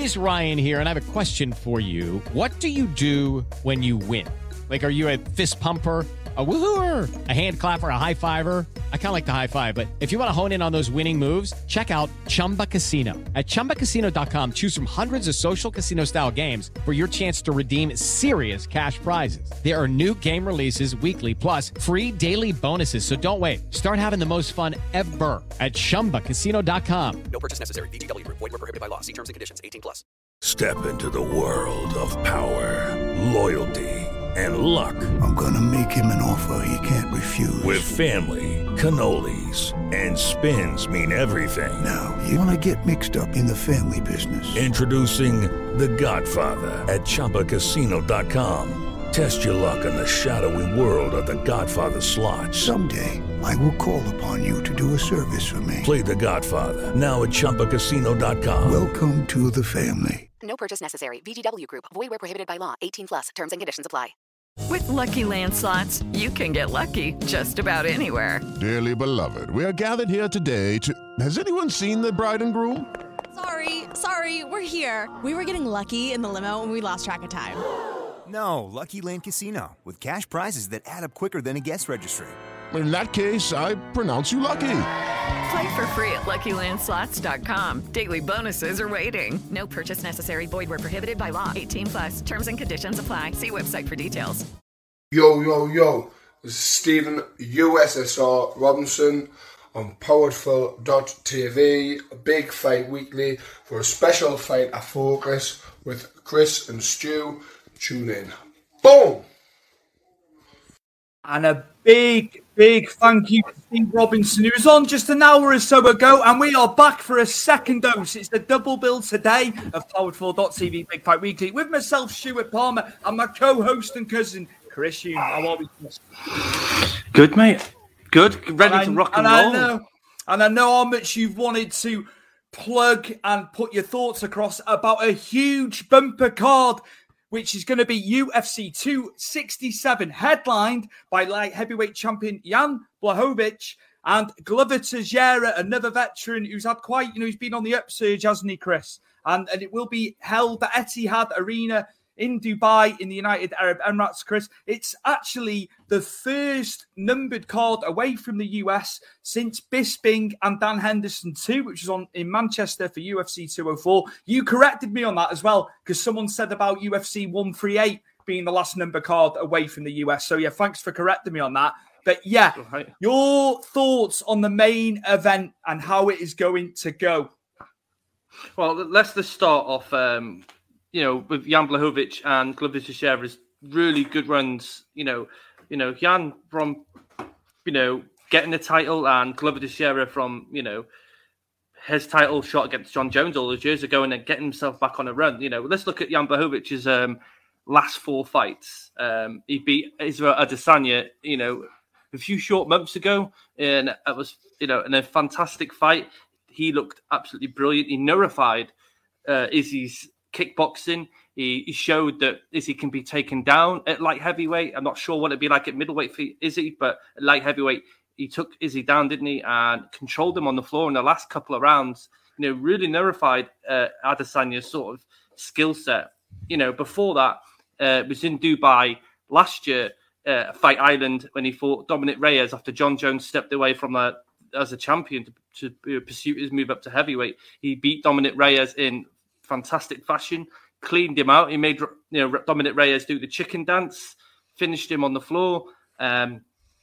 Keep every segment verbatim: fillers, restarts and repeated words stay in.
is Ryan here, and I have a question for you. What do you do when you win? Like, are you a fist pumper, a woo-hooer, a hand clapper, a high fiver? I kind of like the high five, but if you want to hone in on those winning moves, check out Chumba Casino. At chumba casino dot com, choose from hundreds of social casino-style games for your chance to redeem serious cash prizes. There are new game releases weekly, plus free daily bonuses. So don't wait. Start having the most fun ever at chumba casino dot com. No purchase necessary. V G W Group. Void where prohibited by law. See terms and conditions. eighteen plus. Step into the world of power, loyalty, and luck. I'm gonna make him an offer he can't refuse. With family, cannolis, and spins mean everything. Now, you wanna get mixed up in the family business. Introducing The Godfather at chumba casino dot com. Test your luck in the shadowy world of The Godfather slot. Someday, I will call upon you to do a service for me. Play The Godfather, now at chumba casino dot com. Welcome to the family. No purchase necessary. V G W Group. Void where prohibited by law. eighteen plus. Terms and conditions apply. With Lucky Land Slots, you can get lucky just about anywhere. Dearly beloved, we are gathered here today to... Has anyone seen the bride and groom? Sorry, sorry, we're here. We were getting lucky in the limo and we lost track of time. No, Lucky Land Casino, with cash prizes that add up quicker than a guest registry. In that case, I pronounce you lucky. Play for free at lucky land slots dot com. Daily bonuses are waiting. No purchase necessary. Void where prohibited by law. eighteen plus. Terms and conditions apply. See website for details. Yo, yo, yo. This is Stephen U S S R Robinson on powerful dot t v. A big fight weekly for a special fight at Focus with Chris and Stu. Tune in. Boom! And a big, big thank you to Steve Robinson, who was on just an hour or so ago, and we are back for a second dose. It's the double bill today of powered four dot t v Big Fight Weekly with myself, Stuart Palmer, and my co-host and cousin, Chris Hume. How are we? Good, mate. Good. Ready and to I, rock and, and roll. I know, and I know how much you've wanted to plug and put your thoughts across about a huge bumper card, which is going to be U F C two sixty-seven, headlined by light heavyweight champion Jan Blachowicz and Glover Teixeira, another veteran who's had quite, you know, he's been on the upsurge, hasn't he, Chris? And, and it will be held at Etihad Arena in Dubai in the United Arab Emirates, Chris. It's actually the first numbered card away from the U S since Bisping and Dan Henderson two, which was on in Manchester for U F C two oh four. You corrected me on that as well, because someone said about U F C one thirty-eight being the last number card away from the U S. So yeah, thanks for correcting me on that. But yeah, right. Your thoughts on the main event and how it is going to go? Well, let's just start off, um, you know, with Jan Blachowicz and Glover Teixeira's really good runs. You know, you know, Jan from, you know, getting the title, and Glover Teixeira from, you know, his title shot against John Jones all those years ago, and then getting himself back on a run. You know, let's look at Jan Blachowicz's um, last four fights. Um, he beat Israel Adesanya, you know, a few short months ago, and it was, you know, in a fantastic fight. He looked absolutely brilliant. He nullified uh, Izzy's kickboxing. He, he showed that Izzy can be taken down at light heavyweight. I'm not sure what it'd be like at middleweight for Izzy, but at light heavyweight, he took Izzy down, didn't he? And controlled him on the floor in the last couple of rounds. You know, really nullified uh, Adesanya's sort of skill set. You know, before that, uh, it was in Dubai last year, uh, Fight Island, when he fought Dominic Reyes after John Jones stepped away from a, as a champion to, to pursue his move up to heavyweight. He beat Dominic Reyes in fantastic fashion, cleaned him out. He made, you know, Dominic Reyes do the chicken dance, finished him on the floor. Um,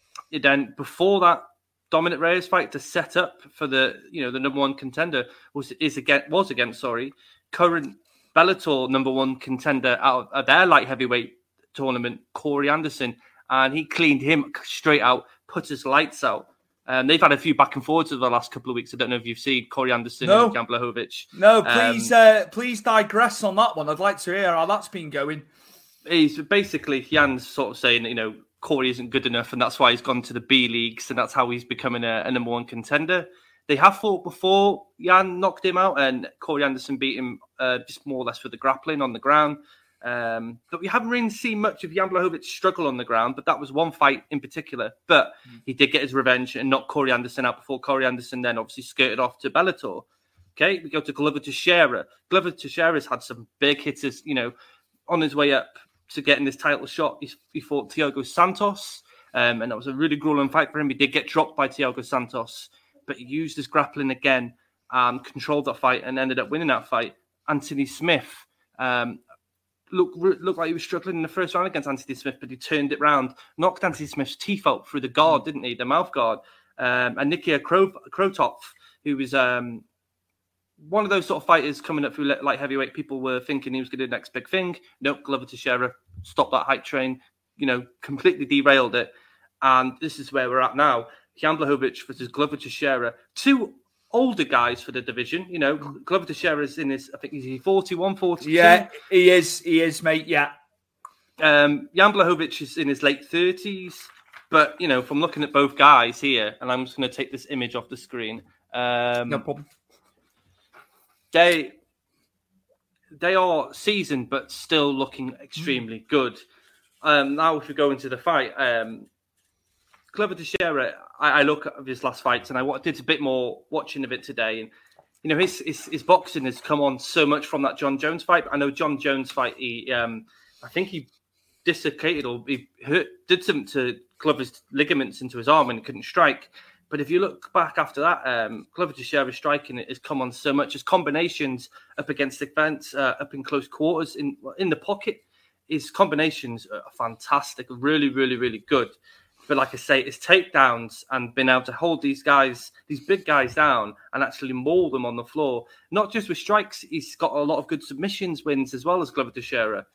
then before that Dominic Reyes fight to set up for the, you know, the number one contender was is again was against sorry current Bellator number one contender out of, of their light heavyweight tournament, Corey Anderson, and he cleaned him straight out, put his lights out. Um, they've had a few back and forwards over the last couple of weeks. I don't know if you've seen Corey Anderson no. and Jan Blachowicz. No, please, um, uh, please digress on that one. I'd like to hear how that's been going. He's basically, Jan's sort of saying that, you know, Corey isn't good enough, and that's why he's gone to the B leagues, and that's how he's becoming a, a number one contender. They have fought before. Jan knocked him out, and Corey Anderson beat him uh, just more or less with the grappling on the ground. Um, but we haven't really seen much of Jan Blachowicz struggle on the ground, but that was one fight in particular. But mm. he did get his revenge and knocked Corey Anderson out before Corey Anderson then obviously skirted off to Bellator. Okay, we go to Glover Teixeira. Glover Teixeira's had some big hitters, you know, on his way up to getting this title shot. He, he fought Thiago Santos, um, and that was a really grueling fight for him. He did get dropped by Thiago Santos, but he used his grappling again and controlled that fight and ended up winning that fight. Anthony Smith um, looked, looked like he was struggling in the first round against Anthony Smith, but he turned it round, knocked Anthony Smith's teeth out through the guard, didn't he? The mouth guard. Um, and Nikia Krotov, who was... Um, one of those sort of fighters coming up through light heavyweight, people were thinking he was going to do the next big thing. Nope, Glover Teixeira stopped that hype train, you know, completely derailed it. And this is where we're at now. Jan Blachowicz versus Glover Teixeira. Two older guys for the division. You know, Glover Teixeira is in his, I think he's forty-one, forty-two. Yeah, he is, he is, mate, yeah. Um, Jan Blachowicz is in his late thirties. But, you know, from looking at both guys here, and I'm just going to take this image off the screen. Um, no problem. They they are seasoned, but still looking extremely good. Um, now, if we go into the fight, um, Glover Teixeira, I, I look at his last fights, and I did a bit more watching of it today. And you know, his his, his boxing has come on so much from that John Jones fight. I know John Jones fight. He, um, I think he dislocated or he hurt, did something to Glover's ligaments into his arm, and he couldn't strike. But if you look back after that, um, Glover Teixeira's striking it has come on so much. His combinations up against the fence, uh, up in close quarters, in in the pocket, his combinations are fantastic, really, really, really good. But like I say, his takedowns and being able to hold these guys, these big guys down and actually maul them on the floor, not just with strikes, he's got a lot of good submissions wins as well as Glover Teixeira.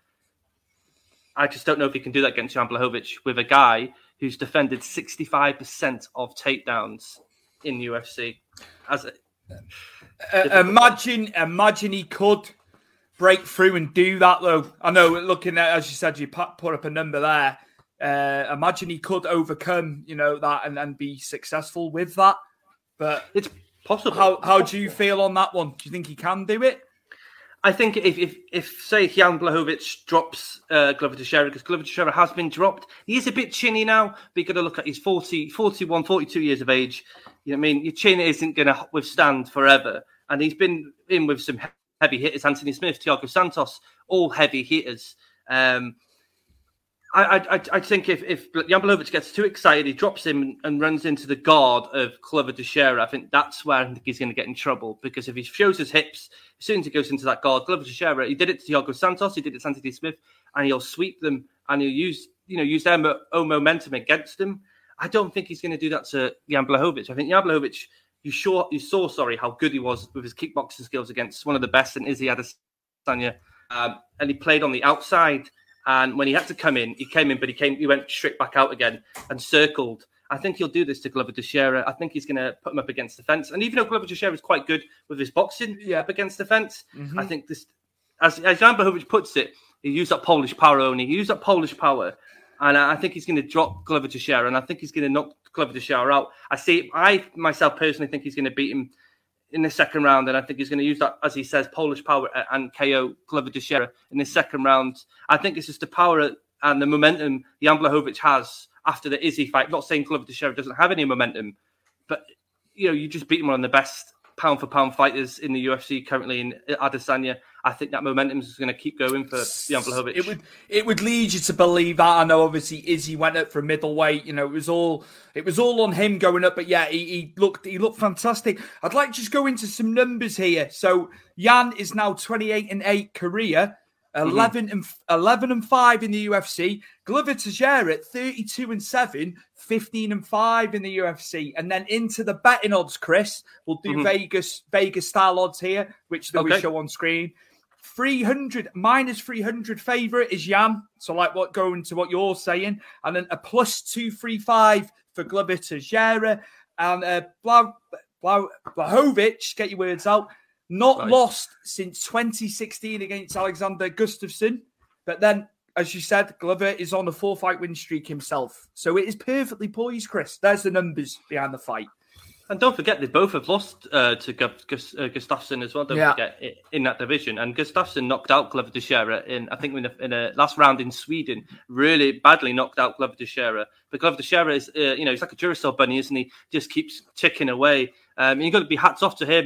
I just don't know if he can do that against Jan Blachowicz with a guy who's defended sixty-five percent of takedowns in U F C. As a, uh, imagine, imagine he could break through and do that, though. I know, looking at, as you said, you put up a number there. Uh, imagine he could overcome, you know, that and, and be successful with that. But it's possible. How how do you feel on that one? Do you think he can do it? I think if, if, if say, Jan Blachowicz drops uh, Glover Teixeira, because Glover Teixeira has been dropped, he is a bit chinny now, but you've got to look at he's forty, forty-one, forty-two years of age. You know what I mean? Your chin isn't going to withstand forever. And he's been in with some heavy hitters, Anthony Smith, Thiago Santos, all heavy hitters. Um, I, I I think if, if Jan Blachowicz gets too excited, he drops him and runs into the guard of Glover Teixeira. I think that's where I think he's going to get in trouble, because if he shows his hips, as soon as he goes into that guard, Glover Teixeira, he did it to Thiago Santos, he did it to Anthony Smith, and he'll sweep them and he'll use you know use their own momentum against him. I don't think he's going to do that to Jan Blachowicz. I think Jan Blachowicz, you sure you saw sorry how good he was with his kickboxing skills against one of the best in Izzy Adesanya, um, and he played on the outside. And when he had to come in, he came in, but he came, he went straight back out again and circled. I think he'll do this to Glover Teixeira. I think he's going to put him up against the fence. And even though Glover Teixeira is quite good with his boxing yeah. up against the fence, mm-hmm. I think this, as, as Jan Blachowicz puts it, he used that Polish power only. He used that Polish power. And I think he's going to drop Glover Teixeira, and I think he's going to knock Glover Teixeira out. I see, I myself personally think he's going to beat him in the second round, and I think he's going to use that, as he says, Polish power and K O Glover Teixeira in the second round. I think it's just the power and the momentum Jan Blachowicz has after the Izzy fight. Not saying Glover Teixeira doesn't have any momentum, but you know, you just beat him one of the best pound for pound fighters in the U F C currently in Adesanya. I think that momentum is going to keep going for Jan Blachowicz. It would it would lead you to believe that. I know obviously Izzy went up for middleweight. You know, it was all it was all on him going up. But yeah, he, he looked he looked fantastic. I'd like to just go into some numbers here. So Jan is now twenty-eight and eight career, eleven mm-hmm. and eleven and five in the U F C. Glover Teixeira at thirty-two and seven, fifteen and five in the U F C. And then into the betting odds, Chris. We'll do mm-hmm. Vegas Vegas style odds here, which they okay. will show on screen. three hundred minus three hundred favorite is Jan. So like what going to what you're saying, and then a plus two three five for Glover Teixeira, and uh, Bla, Bla, Blachowicz, get your words out, not right. lost since twenty sixteen against Alexander Gustafsson. But then, as you said, Glover is on a four fight win streak himself. So it is perfectly poised, Chris. There's the numbers behind the fight. And don't forget, they both have lost uh, to Gus, Gus, uh, Gustafsson as well. Don't yeah. forget, in that division. And Gustafsson knocked out Glover Teixeira in, I think, in a, in a last round in Sweden. Really badly knocked out Glover Teixeira. But Glover Teixeira is, uh, you know, he's like a Duracell bunny, isn't he? Just keeps ticking away. Um, you've got to be hats off to him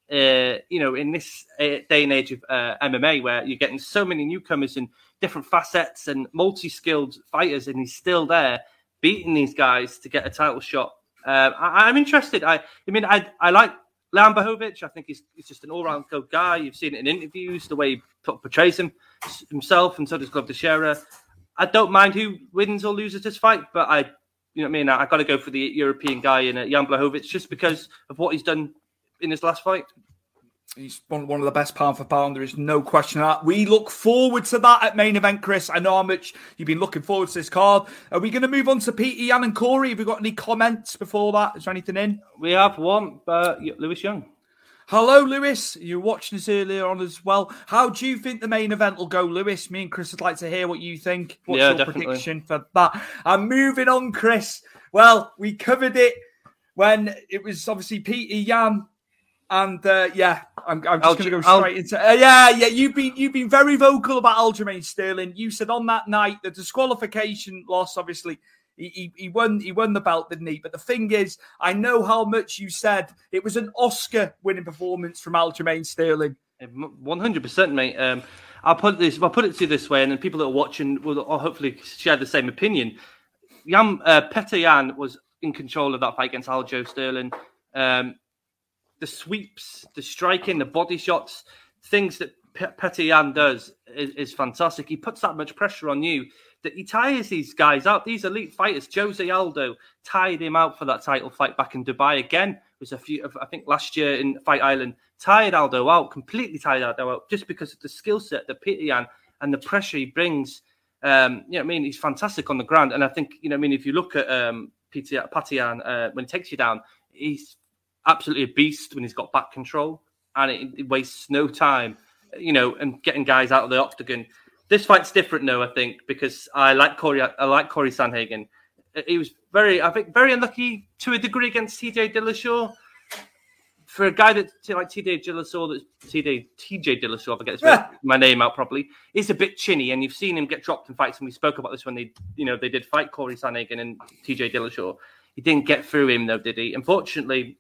uh, you know, in this uh, day and age of uh, M M A, where you're getting so many newcomers and different facets and multi-skilled fighters, and he's still there beating these guys to get a title shot. Uh, I, I'm interested. I, I mean, I, I like Leon Blachowicz. I think he's, he's just an all-round good guy. You've seen it in interviews, the way he portrays him himself, and so does Glover Teixeira. I don't mind who wins or loses this fight, but I, you know what I mean? I, I got to go for the European guy in uh, Jan Blachowicz just because of what he's done in his last fight. He's one, one of the best pound for pound. There is no question of that. We look forward to that at Main Event, Chris. I know how much you've been looking forward to this card. Are we going to move on to Peter Yan and Corey? Have we got any comments before that? Is there anything in? We have one, uh, Lewis Young. Hello, Lewis. You were watching us earlier on as well. How do you think the main event will go, Lewis? Me and Chris would like to hear what you think. What's yeah, your definitely. prediction for that? And moving on, Chris. Well, we covered it when it was obviously Peter Yan. And uh, yeah, I'm, I'm just going to go straight Al- into uh, yeah, yeah. You've been you've been very vocal about Aljamain Sterling. You said on that night the disqualification loss. Obviously, he, he he won he won the belt, didn't he? But the thing is, I know how much you said it was an Oscar-winning performance from Aljamain Sterling. One hundred percent, mate. Um, I'll put this. I'll put it to you this way, and then people that are watching will hopefully share the same opinion. Jan uh, Petr Yan was in control of that fight against Aljo Sterling. Um, The sweeps, the striking, the body shots, things that P- Petr Yan does is, is fantastic. He puts that much pressure on you that he tires these guys out. These elite fighters, Jose Aldo tired him out for that title fight back in Dubai again. It was a few, I think last year in Fight Island, tired Aldo out, completely tired Aldo out, just because of the skill set that Petr Yan and the pressure he brings. Um, you know what I mean? He's fantastic on the ground. And I think, you know what I mean, if you look at um, Petr Yan, uh, when he takes you down, he's absolutely a beast when he's got back control, and it, it wastes no time, you know, and getting guys out of the octagon. This fight's different, though, I think, because I like Corey. I like Corey Sandhagen. He was very, I think, very unlucky to a degree against T J Dillashaw. For a guy that like T J Dillashaw, that's T J T J Dillashaw, if I get yeah. my name out properly, is a bit chinny, and you've seen him get dropped in fights. And we spoke about this when they, you know, they did fight Corey Sandhagen and T J Dillashaw. He didn't get through him, though, did he? Unfortunately,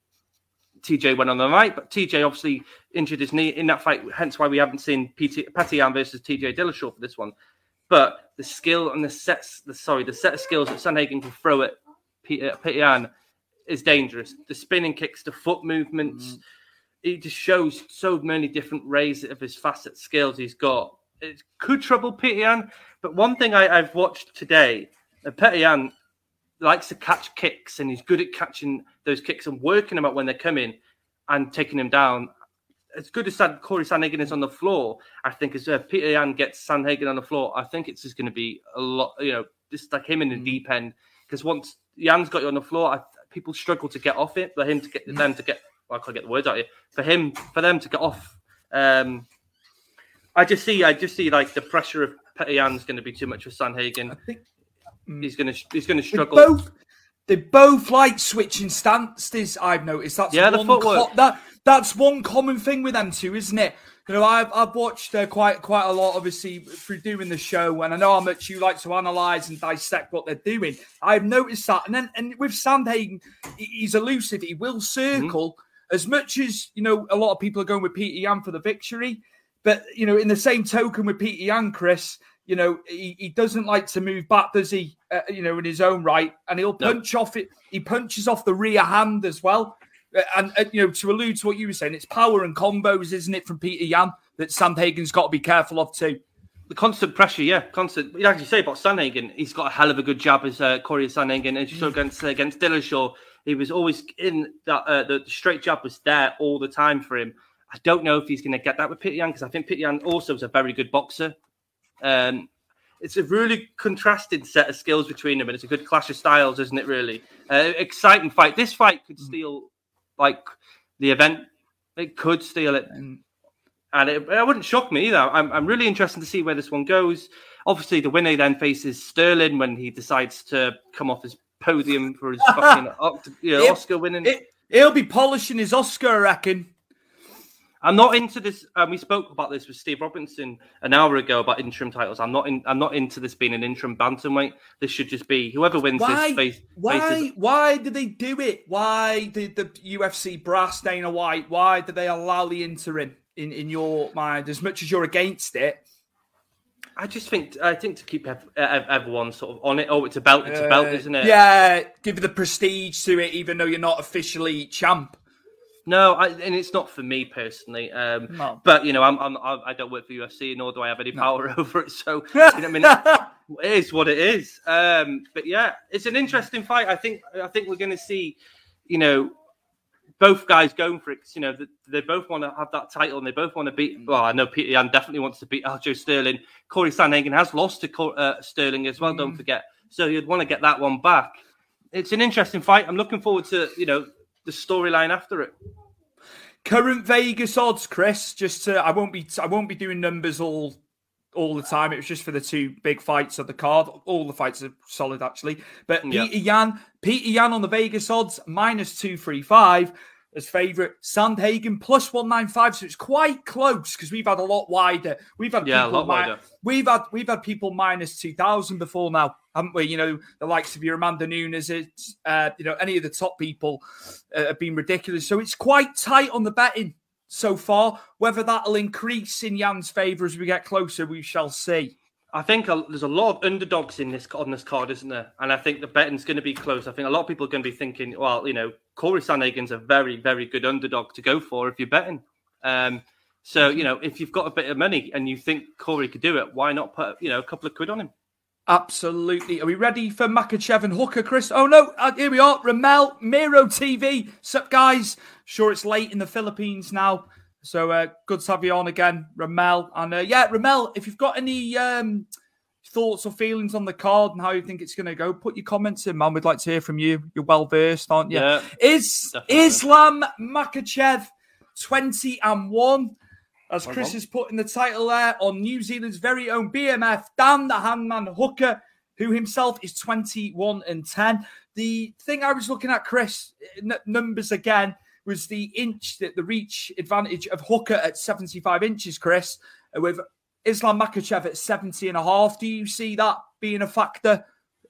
T J went on the right, but T J obviously injured his knee in that fight, hence why we haven't seen Petr Yan versus T J Dillashaw for this one. But the skill and the sets, the sorry, the set of skills that Sandhagen can throw at Petr Yan is dangerous. The spinning kicks, the foot movements, mm. it just shows so many different ways of his facet skills he's got. It could trouble Petr Yan, but one thing I, I've watched today, uh, Petr Yan likes to catch kicks, and he's good at catching those kicks and working them out when they're coming and taking him down. As good as San, Corey Sandhagen is on the floor, I think as uh, Petr Yan gets Sandhagen on the floor, I think it's just going to be a lot, you know, just like him in the deep end. Because once Jan's got you on the floor, I, people struggle to get off it. For him to get them to get, well, I can't get the words out here. For him, for them to get off, um, I just see, I just see like the pressure of Petr Yan's going to be too much for Sandhagen. I think he's going to, he's going to struggle. They both, they both like switching stances. I've noticed that's yeah, one the footwork. Co- that that's one common thing with them two, isn't it? You know, I've I've watched uh, quite quite a lot, obviously, through doing the show, and I know how much you like to analyse and dissect what they're doing. I've noticed that, and then and with Sandhagen, he's elusive. He will circle mm-hmm. as much as you know. A lot of people are going with Petr Yan for the victory, but you know, in the same token with Petr Yan, Chris, you know, he, he doesn't like to move back, does he? Uh, you know, in his own right, and he'll punch no. off it. He punches off the rear hand as well. And, uh, you know, to allude to what you were saying, it's power and combos, isn't it, from Petr Yan that Sandhagen's got to be careful of too. The constant pressure, yeah, constant. Like you say about Sandhagen, he's got a hell of a good jab as uh, Corey Sandhagen. And so against uh, against Dillashaw, he was always in that. Uh, the straight jab was there all the time for him. I don't know if he's going to get that with Petr Yan, because I think Petr Yan also is a very good boxer. Um, it's a really contrasted set of skills between them, and it's a good clash of styles, isn't it? Really uh, exciting fight. This fight could steal. Like the event, it could steal it, and it, it wouldn't shock me either. I'm, I'm really interested to see where this one goes. Obviously, the winner then faces Sterling when he decides to come off his podium for his fucking you know, Oscar winning. It, he'll be polishing his Oscar, I reckon. I'm not into this. Um, we spoke about this with Steve Robinson an hour ago about interim titles. I'm not in. I'm not into this being an interim bantamweight. This should just be whoever wins why, this. Face, why? faces... Why did they do it? Why did the U F C brass Dana White? Why did they allow the interim? In in your mind, as much as you're against it. I just think I think to keep ev- ev- everyone sort of on it. Oh, it's a belt. It's uh, a belt, isn't it? Yeah, give the prestige to it, even though you're not officially champ. No, I, and it's not for me personally. Um, no. But you know, I'm, I'm I don't work for U F C, nor do I have any power no. over it. So you know, I mean, it is what it is. Um, but yeah, it's an interesting fight. I think I think we're going to see, you know, both guys going for it. Cause, you know, they, they both want to have that title, and they both want to beat. Well, I know Peter Yan definitely wants to beat Aljamain Sterling. Corey Sandhagen has lost to uh, Sterling as well. Mm. Don't forget. So you'd want to get that one back. It's an interesting fight. I'm looking forward to you know. the storyline after it. Current Vegas odds, Chris. Just to, I won't be I won't be doing numbers all all the time. It was just for the two big fights of the card. All the fights are solid actually. But yep. Peter Yan, Peter Yan on the Vegas odds minus two three five as favourite. Sandhagen plus one nine five. So it's quite close because we've had a lot wider. We've had yeah, people a lot wider. Mi- we've had we've had people minus two thousand before now, haven't we? You know, the likes of your Amanda Nunes, it's, uh, you know, any of the top people uh, have been ridiculous. So it's quite tight on the betting so far. Whether that'll increase in Jan's favour as we get closer, we shall see. I think a, there's a lot of underdogs in this on this card, isn't there? And I think the betting's going to be close. I think a lot of people are going to be thinking, well, you know, Corey Sandhagen's a very, very good underdog to go for if you're betting. Um, so, you know, if you've got a bit of money and you think Corey could do it, why not put, you know, a couple of quid on him? Absolutely. Are we ready for Makhachev and Hooker, Chris? Oh, no. Uh, here we are. Ramel, Miro T V. Sup, guys? Sure, it's late in the Philippines now. So uh, good to have you on again, Ramel. And uh, yeah, Ramel, if you've got any um, thoughts or feelings on the card and how you think it's going to go, put your comments in, man. We'd like to hear from you. You're well-versed, aren't you? Yeah, Is definitely. Islam Makhachev twenty and one? As Chris has put in the title there, on New Zealand's very own B M F, Dan the Handman Hooker, who himself is twenty-one and ten. The thing I was looking at, Chris, n- numbers again, was the inch, the, the reach advantage of Hooker at seventy-five inches, Chris, with Islam Makhachev at seventy and a half. Do you see that being a factor?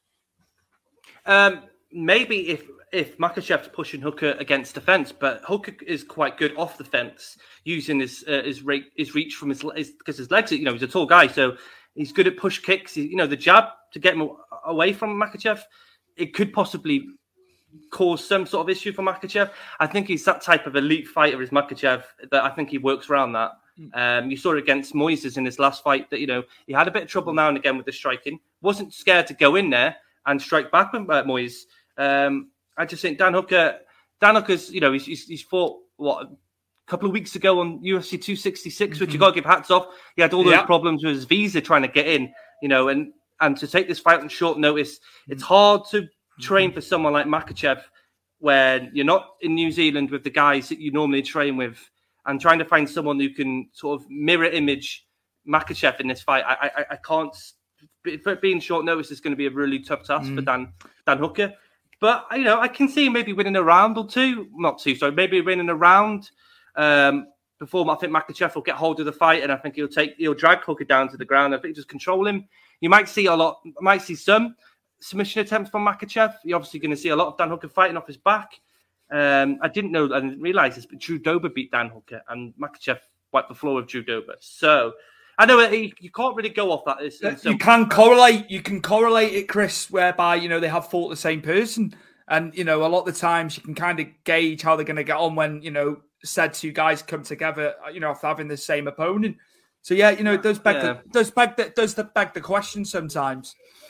Um, maybe if if Makhachev's pushing Hooker against the fence, but Hooker is quite good off the fence, using his uh, his, re- his reach from his because his, his legs. You know, he's a tall guy, so he's good at push kicks. He, you know, the jab to get him away from Makhachev, it could possibly cause some sort of issue for Makhachev. I think he's that type of elite fighter is Makhachev that I think he works around that. Um, you saw it against Moises in his last fight that, you know, he had a bit of trouble now and again with the striking. Wasn't scared to go in there and strike back with uh, Moises. Um, I just think Dan Hooker, Dan Hooker's, you know, he's, he's, he's fought, what, a couple of weeks ago on U F C two sixty-six, mm-hmm. which you got to give hats off. He had all those yeah. problems with his visa trying to get in, you know, and, and to take this fight on short notice, it's hard to train for someone like Makhachev when you're not in New Zealand with the guys that you normally train with, and trying to find someone who can sort of mirror image Makhachev in this fight. I I, I can't, for being short notice, is going to be a really tough task mm. for Dan Dan Hooker. But, you know, I can see him maybe winning a round or two, not two, sorry, maybe winning a round um, before I think Makhachev will get hold of the fight, and I think he'll take he'll drag Hooker down to the ground. I think just control him. You might see a lot, might see some submission attempts from Makhachev. You're obviously going to see a lot of Dan Hooker fighting off his back. Um, I didn't know, I didn't realise this, but Drew Dober beat Dan Hooker, and Makhachev wiped the floor with Drew Dober. So I know you, you can't really go off that. It's, it's you can correlate. You can correlate it, Chris, whereby you know they have fought the same person, and you know a lot of the times you can kind of gauge how they're going to get on when you know said two guys come together. You know, after having the same opponent. So yeah, you know, it does beg yeah. the does beg the, does the beg the question sometimes.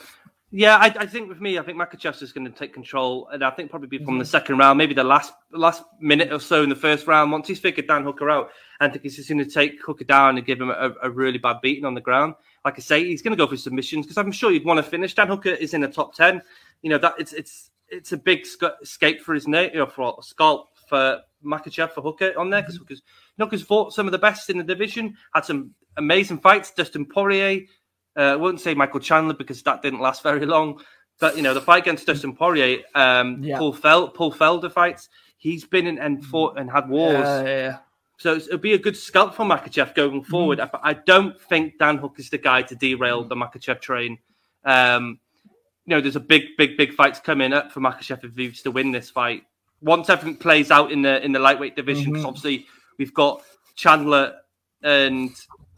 Yeah, I, I think with me, I think Makhachev is going to take control, and I think probably be from mm-hmm. the second round, maybe the last the last minute or so in the first round. Once he's figured Dan Hooker out, I think he's just going to take Hooker down and give him a, a really bad beating on the ground. Like I say, he's going to go for submissions because I'm sure you'd want to finish. Dan Hooker is in the top ten. You know that it's it's it's a big sc- escape for his name, you know, for scalp for Makhachev for Hooker on there because mm-hmm. Hooker's, Hooker's fought some of the best in the division, had some amazing fights. Dustin Poirier. Uh, I wouldn't say Michael Chandler because that didn't last very long. But, you know, the fight against Dustin Poirier, um, yeah. Paul, Fel- Paul Felder fights, he's been in and fought and had wars. Yeah, yeah, yeah. So it'll be a good scalp for Makhachev going forward. Mm. I don't think Dan Hook is the guy to derail the Makhachev train. Um, you know, there's a big, big, big fight coming up for Makhachev if he was to win this fight. Once everything plays out in the in the lightweight division, because mm-hmm. obviously we've got Chandler and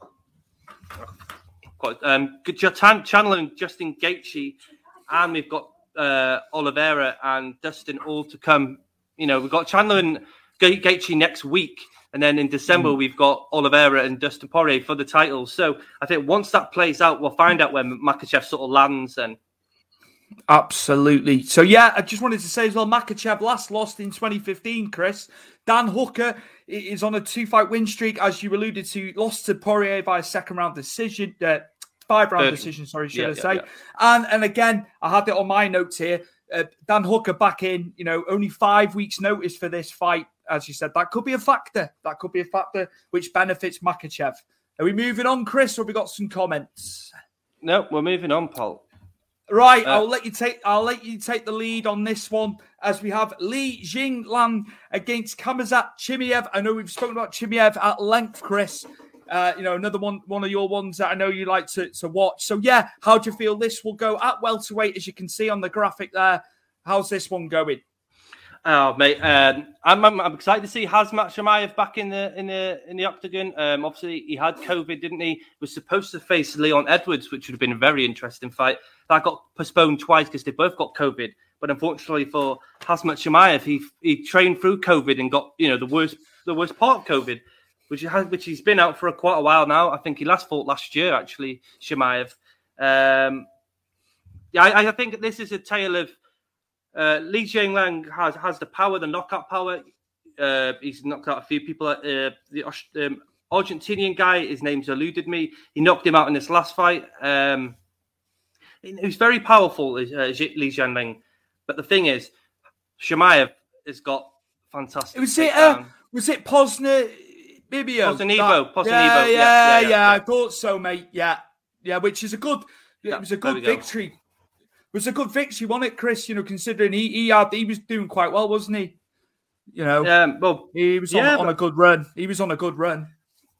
um, Chandler and Justin Gaethje, and we've got uh, Oliveira and Dustin all to come. You know, we've got Chandler and Gaethje next week, and then in December mm. we've got Oliveira and Dustin Poirier for the titles. So I think once that plays out, we'll find out when Makhachev sort of lands and. Absolutely. So, yeah, I just wanted to say as well, Makhachev last lost in twenty fifteen, Chris. Dan Hooker is on a two-fight win streak, as you alluded to. Lost to Poirier by a second-round decision, uh, five-round uh, decision, sorry, should yeah, I say. Yeah, yeah. And and again, I had it on my notes here. Uh, Dan Hooker back in, you know, only five weeks' notice for this fight. As you said, that could be a factor. That could be a factor which benefits Makhachev. Are we moving on, Chris, or have we got some comments? No, we're moving on, Paul. Right, uh, I'll let you take. I'll let you take the lead on this one as we have Li Jingliang against Khamzat Chimaev. I know we've spoken about Chimaev at length, Chris. Uh, you know, another one, one of your ones that I know you like to, to watch. So, yeah, how do you feel this will go at welterweight? As you can see on the graphic there, how's this one going? Oh, mate, um, I'm, I'm I'm excited to see Khamzat Chimaev back in the in the in the octagon. Um, obviously, he had COVID, didn't he? Was supposed to face Leon Edwards, which would have been a very interesting fight. That got postponed twice because they both got COVID. But unfortunately for Khamzat Chimaev, he he trained through COVID and got you know the worst the worst part of COVID, which he has, which he's been out for a, quite a while now. I think he last fought last year actually, Chimaev. Um, yeah, I, I think this is a tale of. Uh, Li Jingliang has has the power, the knockout power. Uh, he's knocked out a few people. Uh, the um, Argentinian guy, his name's eluded me. He knocked him out in this last fight. Um, he was very powerful, uh, Li Jingliang. But the thing is, Chimaev has got fantastic. Was it? Uh, was it Posner? Bibio? Posnivo. Posnivo. Yeah, yeah, yeah, yeah, yeah, yeah. I thought so, mate. Yeah, yeah. Which is a good. Yeah, it was a good victory. Go. It was a good victory, wasn't it, Chris? You know, considering he he had he was doing quite well, wasn't he? You know, um, well, he was yeah, on, on a good run. He was on a good run.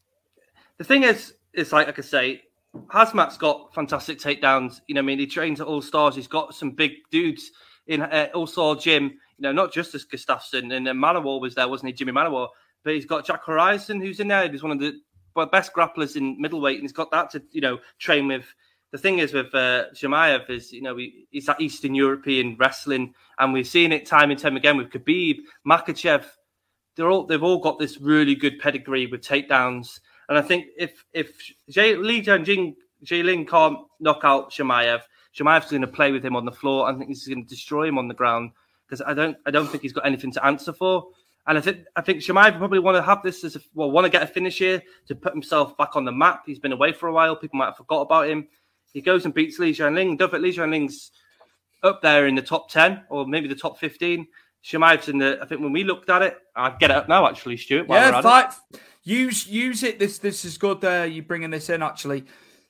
The thing is, it's like like I say, Khamzat's got fantastic takedowns. You know, I mean, he trains at All Stars. He's got some big dudes in uh, All Star gym. You know, not just as Gustafsson and uh, Manowar was there, wasn't he? Jimmy Manowar, but he's got Jack Horizon, who's in there. He's one of the best grapplers in middleweight, and he's got that to you know train with. The thing is with uh, Chimaev is, you know, he, he's that Eastern European wrestling, and we've seen it time and time again with Khabib, Makhachev. They're all they've all got this really good pedigree with takedowns, and I think if if Jay, Li Jingliang can't knock out Chimaev, Chimaev's going to play with him on the floor. I think he's going to destroy him on the ground because I don't I don't think he's got anything to answer for. And I think I think Chimaev probably want to have this as a, well, want to get a finish here to put himself back on the map. He's been away for a while. People might have forgot about him. He goes and beats Li Jingliang. Don't think Li Jingliang's up there in the top ten or maybe the top fifteen. Chimaev's in the. I think when we looked at it, I'd get it up now. Actually, Stuart. Yeah, fight. Use use it. This this is good. Uh, you bringing this in actually.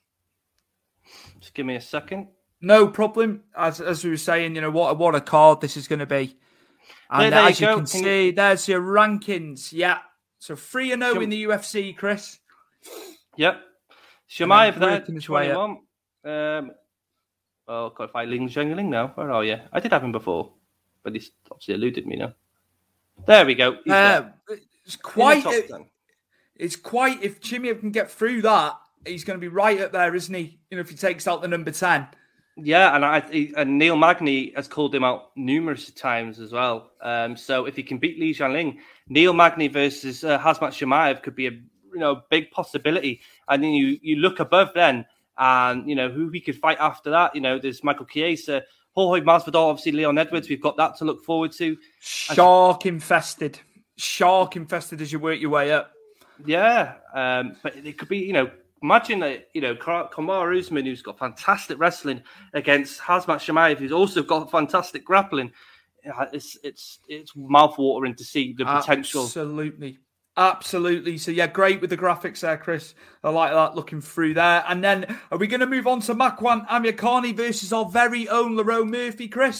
Just give me a second. No problem. As as we were saying, you know what what a card this is going to be. And there, there as you, you can, can see, you... there's your rankings. Yeah. So three and zero in the U F C, Chris. Yep. Chimaev there, twenty-one. Um, oh, got to fight Li Jingliang now. Where are you? I did have him before, but he's obviously eluded me now. There we go. Uh, it's quite. It, it's quite. If Chimaev can get through that, he's going to be right up there, isn't he? You know, if he takes out the number ten. Yeah, and I he, and Neil Magny has called him out numerous times as well. Um, so if he can beat Li Jingliang, Neil Magny versus uh, Khamzat Chimaev could be a you know big possibility. And then you you look above then. And, you know, who we could fight after that. You know, there's Michael Chiesa, Jorge Masvidal, obviously Leon Edwards. We've got that to look forward to. Shark infested. Shark infested as you work your way up. Yeah. Um, but it could be, you know, imagine that, you know, Kamaru Usman, who's got fantastic wrestling, against Khamzat Chimaev, who's also got fantastic grappling. It's, it's, it's mouthwatering to see the potential. Absolutely. Absolutely. So, yeah, great with the graphics there, Chris. I like that looking through there. And then are we going to move on to Makwan Amirkhani versus our very own Lerone Murphy, Chris?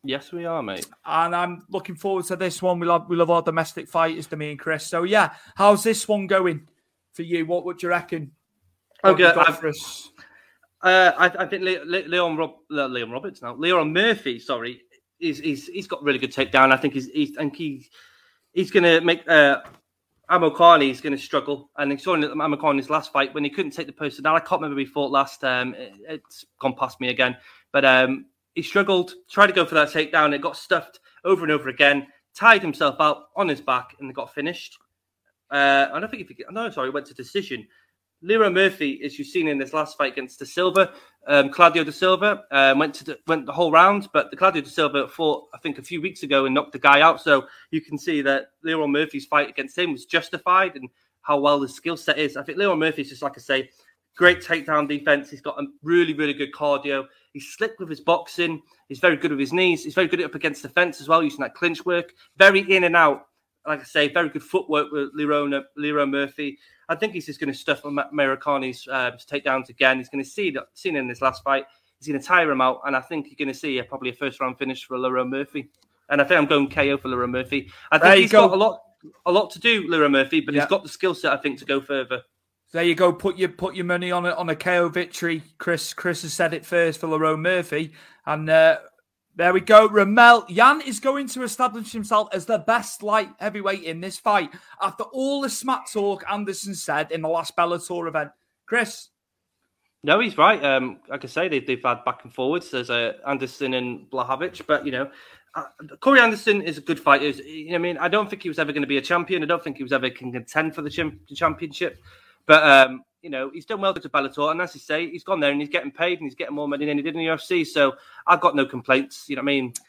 Yes, we are, mate. And I'm looking forward to this one. We love we love our domestic fighters, to me and Chris. So yeah, how's this one going for you? What would you reckon? What Okay, you got I've, for us? Uh, I, I think Le- Le- Leon Rob, Le- Leon Roberts now, Leon Murphy. Sorry, he's he's he's got really good takedown. I think he's he's I think he's he's going to make uh, Amokhani is going to struggle. And he saw in Amokhani's last fight when he couldn't take the personnel. I can't remember who he fought last. Um, it, it's gone past me again, but um, he struggled. Tried to go for that takedown. It got stuffed over and over again. Tied himself out on his back and got finished. Uh, I don't think if he, no, sorry, went to decision. Lero Murphy, as you've seen in this last fight against De Silva, um, Claudio De Silva um, went to the, went the whole round, but the Claudio De Silva fought, I think, a few weeks ago and knocked the guy out. So you can see that Lero Murphy's fight against him was justified and how well his skill set is. I think Lero Murphy's just, like I say, great takedown defense. He's got a really, really good cardio. He's slick with his boxing. He's very good with his knees. He's very good up against the fence as well, using that clinch work. Very in and out. Like I say, very good footwork with Lero, Lero Murphy. I think he's just going to stuff Amokhani's uh, takedowns again. He's going to see that seen in this last fight. He's going to tire him out, and I think you're going to see a, probably a first round finish for Lero Murphy. And I think I'm going K O for Lero Murphy. I think he's go. got a lot, a lot to do, Lero Murphy, but yeah. he's got the skill set, I think, to go further. There you go. Put your put your money on a on a K O victory. Chris Chris has said it first for Lero Murphy, and. Uh, There we go. Ramel, Jan is going to establish himself as the best light heavyweight in this fight after all the smack talk Anderson said in the last Bellator event. Chris? No, he's right. Um, like I say, they, they've had back and forwards. There's uh, Anderson and Blachowicz, but, you know, uh, Corey Anderson is a good fighter. You know, I mean, I don't think he was ever going to be a champion. I don't think he was ever going to contend for the, chim- the championship. But, um, you know, he's done well to Bellator, and as you say, he's gone there and he's getting paid and he's getting more money than he did in the U F C. So I've got no complaints. You know what I mean?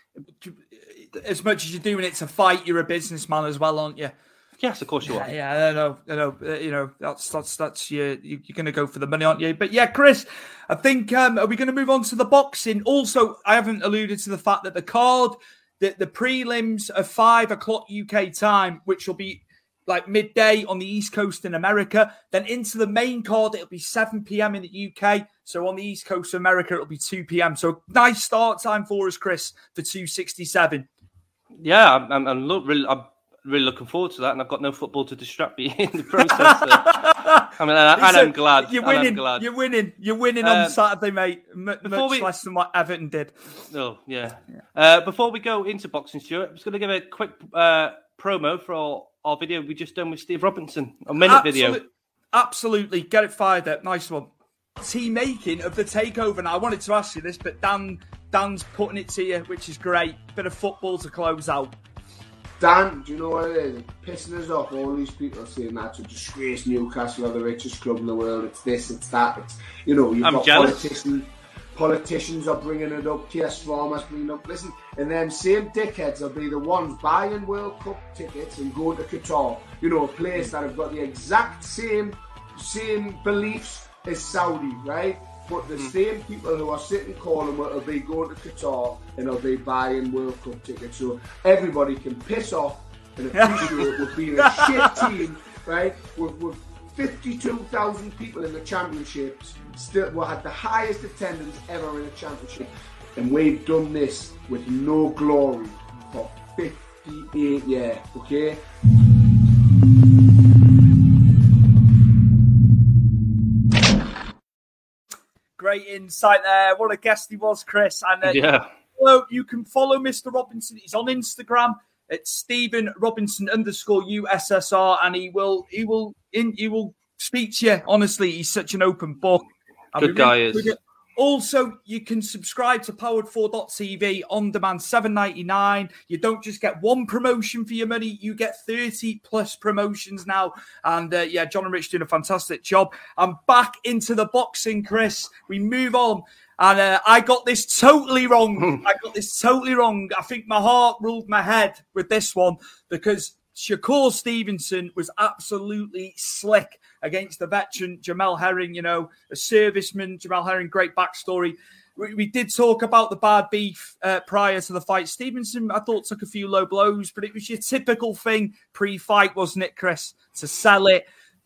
As much as you're doing it to fight, you're a businessman as well, aren't you? Yes, of course you are. Yeah, yeah I know, I know. Uh, you know, that's that's that's your, you're going to go for the money, aren't you? But yeah, Chris, I think um, are we going to move on to the boxing? Also, I haven't alluded to the fact that the card, that the prelims are five o'clock U K time, which will be like midday on the East Coast in America. Then into the main card, it'll be seven p.m. in the U K. So on the East Coast of America, it'll be two p.m. So nice start time for us, Chris, for two sixty-seven. Yeah, I'm, I'm, I'm, look, really, I'm really looking forward to that, and I've got no football to distract me in the process. So. I mean, and, and I'm glad. You're winning. I'm glad. You're winning. You're winning um, on Saturday, mate. M- much we... less than what Everton did. Oh, yeah. yeah. Uh, before we go into boxing, Stuart, I'm just going to give a quick uh, promo for our, our video we just done with Steve Robinson, a minute Absolute, video. Absolutely. Get it fired up. Nice one. Team making of the takeover. Now, I wanted to ask you this, but Dan Dan's putting it to you, which is great. Bit of football to close out. Dan, do you know what it is? It's pissing us off. All these people saying that's a disgrace. Newcastle are the richest club in the world. It's this, it's that. It's, you know, you've I'm got jealous. politicians. Politicians are bringing it up. T S Farmer's bringing it up. Listen, and them same dickheads will be the ones buying World Cup tickets and going to Qatar. You know, a place that have got the exact same same beliefs as Saudi, right? But the mm. same people who are sitting calling will be going to Qatar and will be buying World Cup tickets. So everybody can piss off and appreciate we're being a shit team, right? With, with fifty-two thousand people in the championships, still we had the highest attendance ever in a championship, and we've done this with no glory for fifty-eight years, okay? Great insight there. What a guest he was, Chris. And uh, yeah. Follow, you can follow Mister Robinson. He's on Instagram. It's Stephen Robinson underscore U S S R, and he will he will in he will speak to you. Honestly, he's such an open book. Good guy is. Also, you can subscribe to Powered four dot T V on demand, seven ninety-nine. You don't just get one promotion for your money, you get thirty plus promotions now. And uh, yeah, John and Rich doing a fantastic job. I'm back into the boxing, Chris. We move on. And uh, I got this totally wrong. I got this totally wrong. I think my heart ruled my head with this one because Shakur Stevenson was absolutely slick against the veteran Jamel Herring, you know, a serviceman. Jamel Herring, great backstory. We, we did talk about the bad beef uh, prior to the fight. Stevenson, I thought, took a few low blows, but it was your typical thing pre-fight, wasn't it, Chris, to sell it. But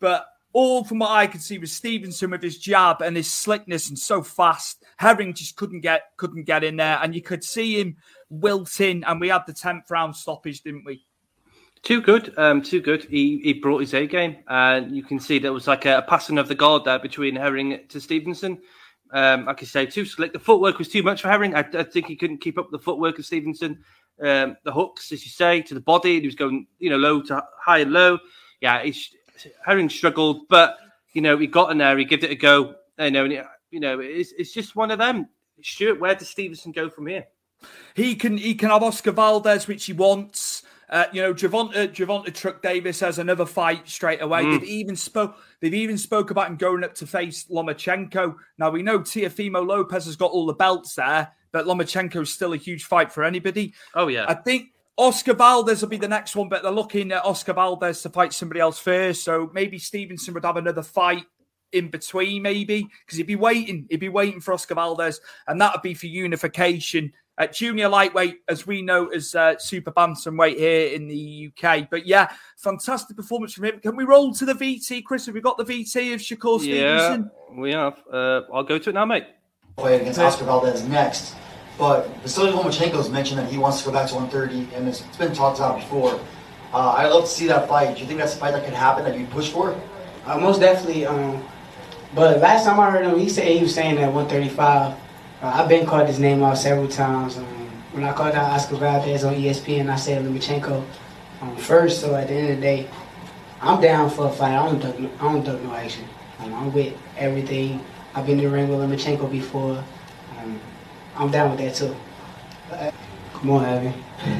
all from what I could see was Stevenson with his jab and his slickness and so fast. Herring just couldn't get couldn't get in there, and you could see him wilting. And we had the tenth round stoppage, didn't we? Too good, um, too good. He he brought his A game, and you can see there was like a, a passing of the guard there between Herring to Stevenson. Um, like I say, too slick. The footwork was too much for Herring. I, I think he couldn't keep up the footwork of Stevenson. Um, the hooks, as you say, to the body, and he was going, you know, low to high and low. Yeah, he, Herring struggled, but you know, he got in there, he gave it a go. You know, and it, you know, it's it's just one of them. Stuart, where does Stevenson go from here? He can he can have Oscar Valdez, which he wants. Uh, you know, Gervonta, Gervonta Truck Davis has another fight straight away. Mm. They've even spoke. They've even spoke about him going up to face Lomachenko. Now we know Teofimo Lopez has got all the belts there, but Lomachenko is still a huge fight for anybody. Oh yeah, I think Oscar Valdez will be the next one, but they're looking at Oscar Valdez to fight somebody else first. So maybe Stevenson would have another fight in between, maybe because he'd be waiting. He'd be waiting for Oscar Valdez, and that would be for unification. At junior lightweight, as we know as uh, super bantamweight here in the U K. But yeah, fantastic performance from him. Can we roll to the V T, Chris? Have we got the V T of Shakur Stevenson? Yeah, we have. Uh, I'll go to it now, mate. Play against Oscar Valdez next. But Vasily Lomachenko's mentioned that he wants to go back to one thirty, and it's, it's been talked about before. Uh, I'd love to see that fight. Do you think that's a fight that could happen, that you'd push for? Uh, most definitely. Um, but last time I heard him, he said he was saying that one thirty-five. Uh, I've been called his name out several times. Um, when I called out Oscar Valdez on E S P N, I said Lomachenko um, first. So at the end of the day, I'm down for a fight. I don't duck, I don't duck no action. Um, I'm with everything. I've been in the ring with Lomachenko before. Um, I'm down with that too. Uh, come on, Evan.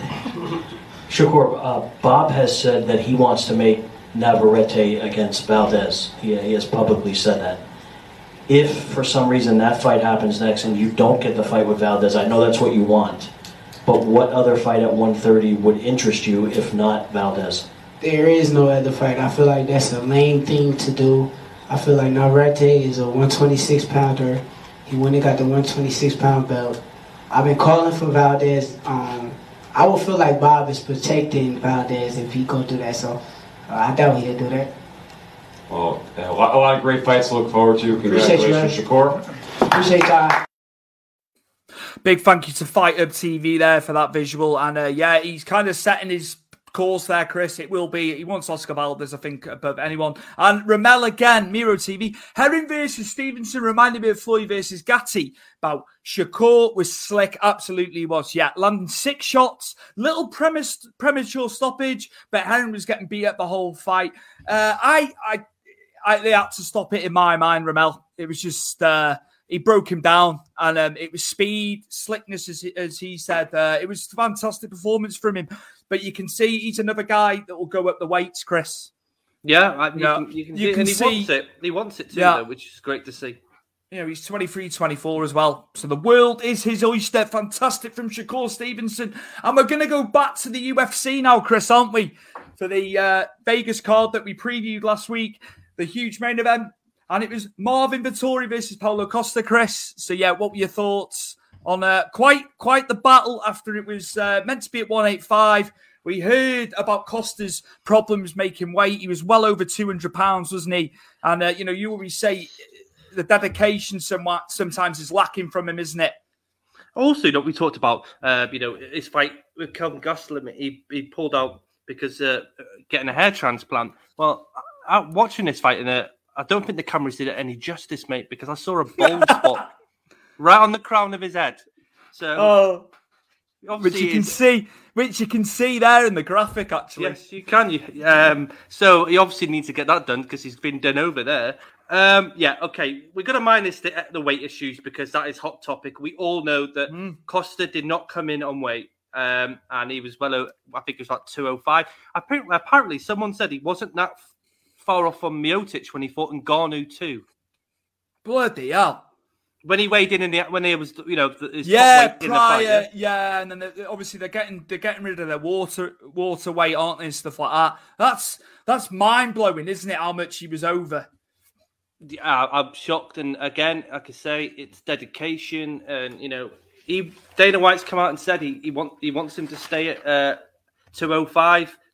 Shakur, uh, Bob has said that he wants to make Navarrete against Valdez. He, he has publicly said that. If, for some reason, that fight happens next and you don't get the fight with Valdez, I know that's what you want, but what other fight at one thirty would interest you if not Valdez? There is no other fight. I feel like that's a lame thing to do. I feel like Navarrete is a one twenty-six pounder. He went and got the one twenty-six pound belt. I've been calling for Valdez. Um, I would feel like Bob is protecting Valdez if he go through that, so uh, I doubt he'll do that. Well, a lot, a lot of great fights to look forward to. Congratulations, you, Shakur. Appreciate y'all. Big thank you to Fight Hub T V there for that visual. And uh, yeah, he's kind of setting his course there, Chris. It will be, he wants Oscar Valdez, I think, above anyone. And Ramel again, Miro T V. Herring versus Stevenson reminded me of Floyd versus Gatti. About Shakur was slick, absolutely was. Yeah, landing six shots, little premise, premature stoppage, but Herring was getting beat up the whole fight. Uh, I, I, I, they had to stop it in my mind, Ramel. It was just, uh, he broke him down, and um, it was speed, slickness, as, as he said. Uh, it was a fantastic performance from him. But you can see he's another guy that will go up the weights, Chris. Yeah, I, you, yeah. Can, you can you see, can and he see, wants it. He wants it too, yeah. though, which is great to see. You know, he's twenty-three, twenty-four as well. So the world is his oyster. Fantastic from Shakur Stevenson. And we're going to go back to the U F C now, Chris, aren't we? For the uh, Vegas card that we previewed last week. The huge main event. And it was Marvin Vettori versus Paulo Costa, Chris. So, yeah, what were your thoughts on uh, quite quite the battle after it was uh, meant to be at one eighty-five? We heard about Costa's problems making weight. He was well over two hundred pounds, wasn't he? And, uh, you know, you always say the dedication somewhat sometimes is lacking from him, isn't it? Also, you know, we talked about, uh, you know, his fight with Kelvin Gastelum. He, he pulled out because uh, getting a hair transplant. Well, I, watching this fight, and uh, I don't think the cameras did it any justice, mate, because I saw a bald spot right on the crown of his head. So, oh, which you can is, see, which you can see there in the graphic, actually. Yes, you can. You, um, so he obviously needs to get that done because he's been done over there. Um, yeah, okay. We're going to minus the, the weight issues because that is hot topic. We all know that mm. Costa did not come in on weight, um, and he was well, I think it was like two oh five. Apparently, apparently, someone said he wasn't that far off from Miocic when he fought Ngannou too. Bloody hell. When he weighed in, in the when he was, you know, his yeah, top weight prior, in the fight, yeah? yeah, and then they're, obviously they're getting they're getting rid of their water water weight, aren't they, and stuff like that. That's that's mind blowing, isn't it? How much he was over. Yeah, I'm shocked, and again, like I say, it's dedication, and you know, he Dana White's come out and said he he want he wants him to stay at uh, two oh five.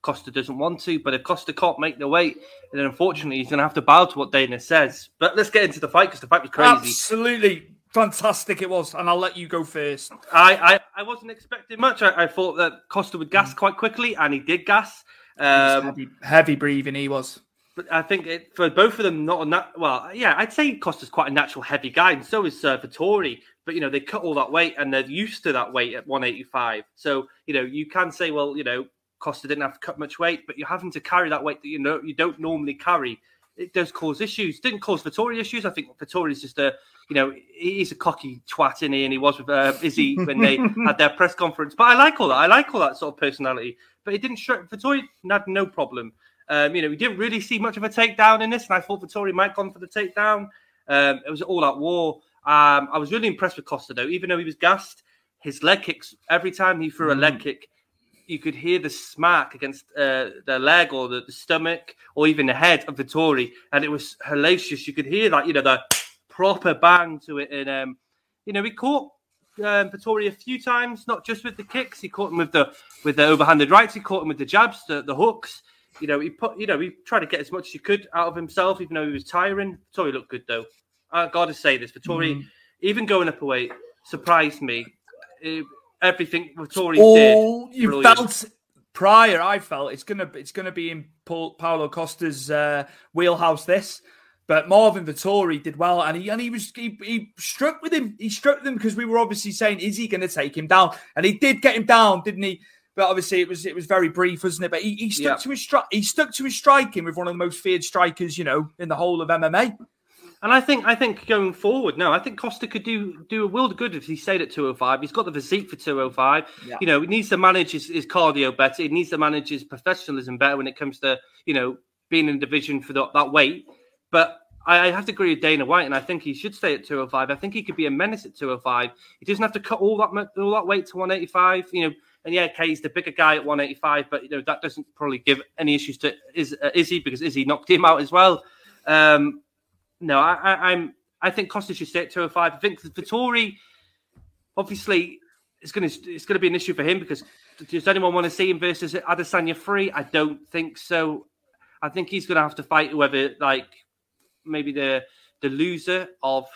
Costa doesn't want to. But if Costa can't make the weight, then unfortunately he's going to have to bow to what Dana says. But let's get into the fight because the fight was crazy. Absolutely fantastic it was, and I'll let you go first. I I, I wasn't expecting much. I, I thought that Costa would gas mm. quite quickly, and he did gas. Um, heavy, heavy breathing, he was. But I think it, for both of them, not a nat- well, yeah, I'd say Costa's quite a natural heavy guy, and so is uh, Vettori. But you know, they cut all that weight, and they're used to that weight at one eighty-five. So you know, you can say, well, you know, Costa didn't have to cut much weight, but you're having to carry that weight that you know you don't normally carry. It does cause issues. Didn't cause Vettori issues. I think Vettori's just a, you know, he's a cocky twat in he, and he was with uh, Izzy when they had their press conference. But I like all that. I like all that sort of personality. But it didn't. Vettori had no problem. Um, you know, we didn't really see much of a takedown in this, and I thought Vettori might have gone for the takedown. Um, it was all out war. Um, I was really impressed with Costa, though. Even though he was gassed, his leg kicks, every time he threw a leg kick, you could hear the smack against uh, the leg or the, the stomach or even the head of Vettori, and it was hellacious. You could hear that, you know, the proper bang to it. And, um, you know, he caught um, Vettori a few times, not just with the kicks. He caught him with the with the overhanded rights. He caught him with the jabs, the, the hooks. You know, he put. You know, he tried to get as much as he could out of himself, even though he was tiring. Vettori looked good, though. I got to say this, Vettori, mm. even going up a weight, surprised me. It, everything Vettori oh, did. You brilliant. Felt prior. I felt it's gonna it's gonna be in Paul, Paulo Costa's uh, wheelhouse. This, but Marvin Vettori did well, and he and he was he, he struck with him. He struck with him because we were obviously saying, is he going to take him down? And he did get him down, didn't he? But obviously, it was it was very brief, wasn't it? But he, he stuck yeah. to his stri- he stuck to his striking with one of the most feared strikers, you know, in the whole of M M A. And I think I think going forward, no, I think Costa could do do a world of good if he stayed at two oh five. He's got the physique for two oh five. Yeah. You know, he needs to manage his, his cardio better. He needs to manage his professionalism better when it comes to, you know, being in a division for the, that weight. But I have to agree with Dana White, and I think he should stay at two oh five. I think he could be a menace at two oh five. He doesn't have to cut all that all that weight to one eighty-five. You know. And yeah, okay, he's the bigger guy at one eighty-five, but you know that doesn't probably give any issues to Iz, uh, Izzy because Izzy knocked him out as well. Um, no, I, I, I'm. I think Costa should stay at two oh five. I think Vettori, obviously, it's going to it's going to be an issue for him because does anyone want to see him versus Adesanya three? I don't think so. I think he's going to have to fight whoever, like maybe the the loser of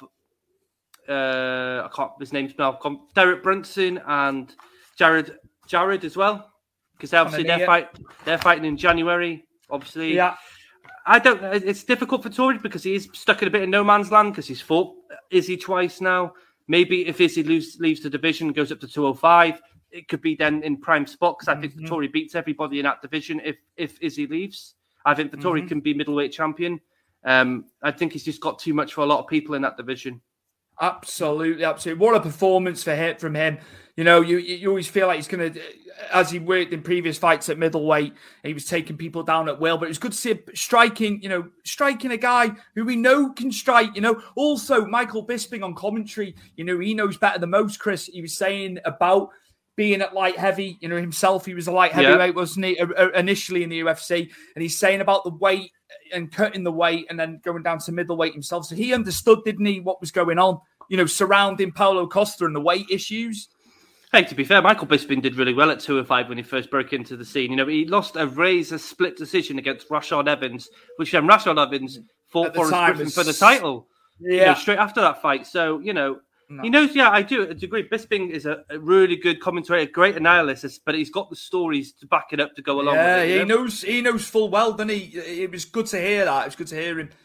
uh, I can't. His name's now Derek Brunson and Jared. Jared as well, because obviously they're fight they're fighting in January. Obviously, yeah. I don't. It's difficult for Tory because he is stuck in a bit of no man's land because he's fought Izzy twice now. Maybe if Izzy leaves, leaves the division, goes up to two oh five, it could be then in prime spot because I think mm-hmm. Vettori beats everybody in that division. If if Izzy leaves, I think Vettori mm-hmm. can be middleweight champion. Um, I think he's just got too much for a lot of people in that division. Absolutely, absolutely. What a performance for him from him. You know, you you always feel like he's going to, as he worked in previous fights at middleweight, he was taking people down at will. But it was good to see him striking, you know, striking a guy who we know can strike. You know, also Michael Bisping on commentary, you know, he knows better than most, Chris. He was saying about being at light heavy, you know, himself, he was a light heavyweight, yeah. wasn't he, initially in the U F C? And he's saying about the weight and cutting the weight and then going down to middleweight himself. So he understood, didn't he, what was going on, you know, surrounding Paulo Costa and the weight issues. Hey, to be fair, Michael Bisping did really well at two oh five when he first broke into the scene. You know, he lost a razor split decision against Rashad Evans, which then Rashad Evans fought for was... for the title. Yeah, you know, straight after that fight. So, you know, no. he knows. Yeah, I do agree. Bisping is a, a really good commentator, great analysis, but he's got the stories to back it up to go along yeah, with it. Yeah, he know? knows. He knows full well, doesn't he? It was good to hear that. It was good to hear him.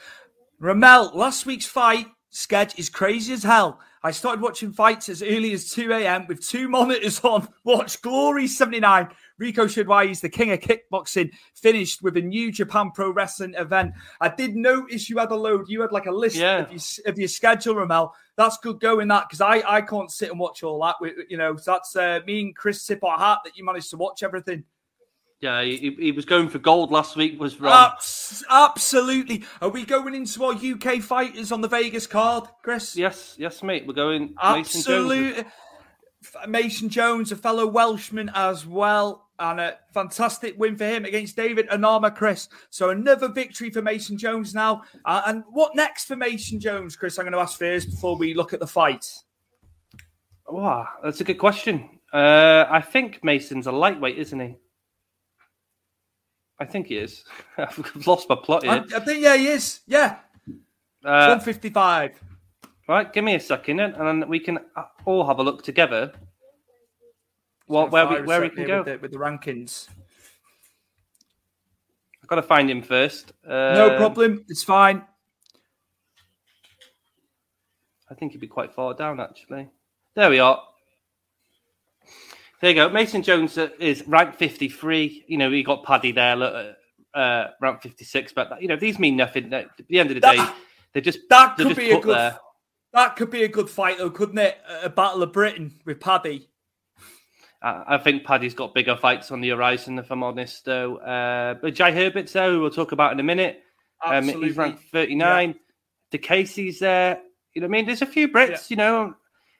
Ramel, last week's fight sketch is crazy as hell. I started watching fights as early as two a.m. with two monitors on. Watch Glory seventy-nine. Rico showed why he's the king of kickboxing. Finished with a New Japan Pro Wrestling event. I did notice you had a load. You had like a list yeah. of, your, of your schedule, Ramel. That's good going, that, because I, I can't sit and watch all that. You know, so that's uh, me and Chris tip our hat that you managed to watch everything. Yeah, he, he was going for gold last week, was wrong. Abs- absolutely. Are we going into our U K fighters on the Vegas card, Chris? Yes, yes, mate. We're going Absolutely. Mason Jones. Mason Jones, a fellow Welshman as well, and a fantastic win for him against David Onama, Chris. So another victory for Mason Jones now. Uh, and what next for Mason Jones, Chris? I'm going to ask first before we look at the fight. Wow, that's a good question. Uh, I think Mason's a lightweight, isn't he? I think he is. I've lost my plot here. I, I think, yeah, he is. Yeah. Uh, one fifty-five. Right, give me a second, and then we can all have a look together. What, where we where we can go with the, with the rankings. I've got to find him first. Uh, no problem. It's fine. I think he'd be quite far down, actually. There we are. There you go. Mason Jones is ranked fifty-three. You know, he got Paddy there, look, uh, ranked fifty-six. But, you know, these mean nothing. At the end of the that, day, they're just that they're could just be put a good. there. That could be a good fight, though, couldn't it? A Battle of Britain with Paddy. I think Paddy's got bigger fights on the horizon, if I'm honest, though. Uh, but Jai Herbert's there, who we'll talk about in a minute. Um, he's ranked thirty-nine. Yeah. DeCasey's there. You know what I mean? There's a few Brits, yeah. you know.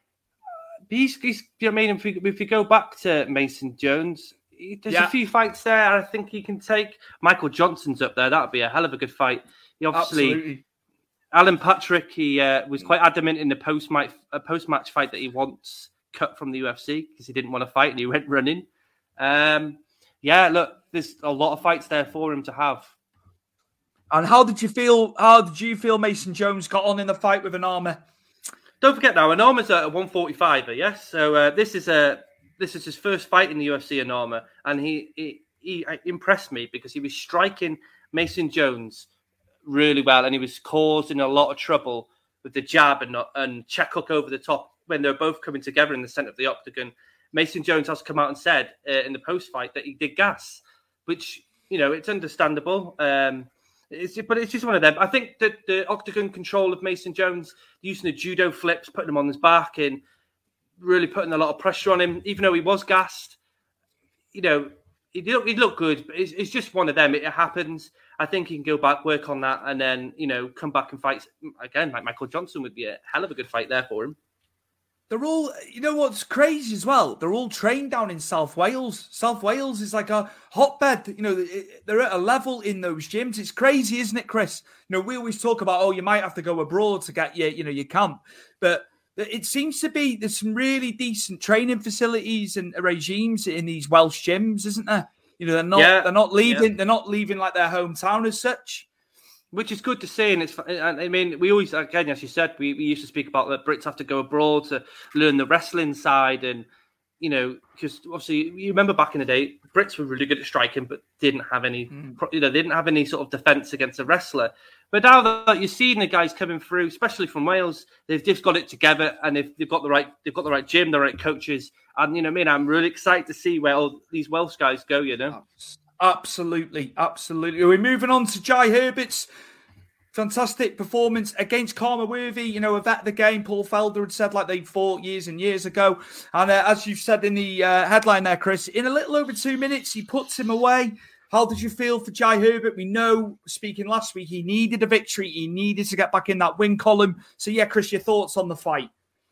He's, he's, you know what I mean? If we, if we go back to Mason Jones, there's yeah. a few fights there I think he can take. Michael Johnson's up there. That would be a hell of a good fight. He obviously... Absolutely. Alan Patrick, he uh, was quite adamant in the post-match, uh, post-match fight that he wants cut from the U F C because he didn't want to fight and he went running. Um, yeah, look, there's a lot of fights there for him to have. And how did you feel? How did you feel Mason Jones got on in the fight with Anama? Don't forget now, Anama's a one forty-five, yes. So uh, this is a this is his first fight in the U F C, Anama, and he, he he impressed me because he was striking Mason Jones really well, and he was causing a lot of trouble with the jab and and check hook over the top when they're both coming together in the center of the octagon. Mason Jones has come out and said uh, in the post fight that he did gas, which you know it's understandable. Um, it's but it's just one of them. I think that the octagon control of Mason Jones, using the judo flips, putting him on his back, and really putting a lot of pressure on him, even though he was gassed. You know, he looked he looked good, but it's, it's just one of them. It, it happens. I think he can go back, work on that, and then, you know, come back and fight again. Like Michael Johnson would be a hell of a good fight there for him. They're all, you know what's crazy as well? They're all trained down in South Wales. South Wales is like a hotbed. You know, they're at a level in those gyms. It's crazy, isn't it, Chris? You know, we always talk about, oh, you might have to go abroad to get your, you know, your camp. But it seems to be there's some really decent training facilities and regimes in these Welsh gyms, isn't there? You know, they're not yeah, they're not leaving. Yeah. They're not leaving like their hometown as such, which is good to see. And it's, I mean, we always, again, as you said, we, we used to speak about that Brits have to go abroad to learn the wrestling side, and you know, because obviously you remember back in the day, Brits were really good at striking, but didn't have any, mm. you know, they didn't have any sort of defense against a wrestler. But now that you're seeing the guys coming through, especially from Wales, they've just got it together, and they've, they've got the right, they've got the right gym, the right coaches, and you know, what I mean, I'm really excited to see where all these Welsh guys go. You know, absolutely, absolutely. We're moving on to Jai Herbert's fantastic performance against Karma Worthy. You know, a vet of the game. Paul Felder had said like they fought years and years ago, and uh, as you've said in the uh, headline there, Chris, in a little over two minutes, he puts him away. How did you feel for Jai Herbert? We know, speaking last week, he needed a victory. He needed to get back in that win column. So, yeah, Chris, your thoughts on the fight?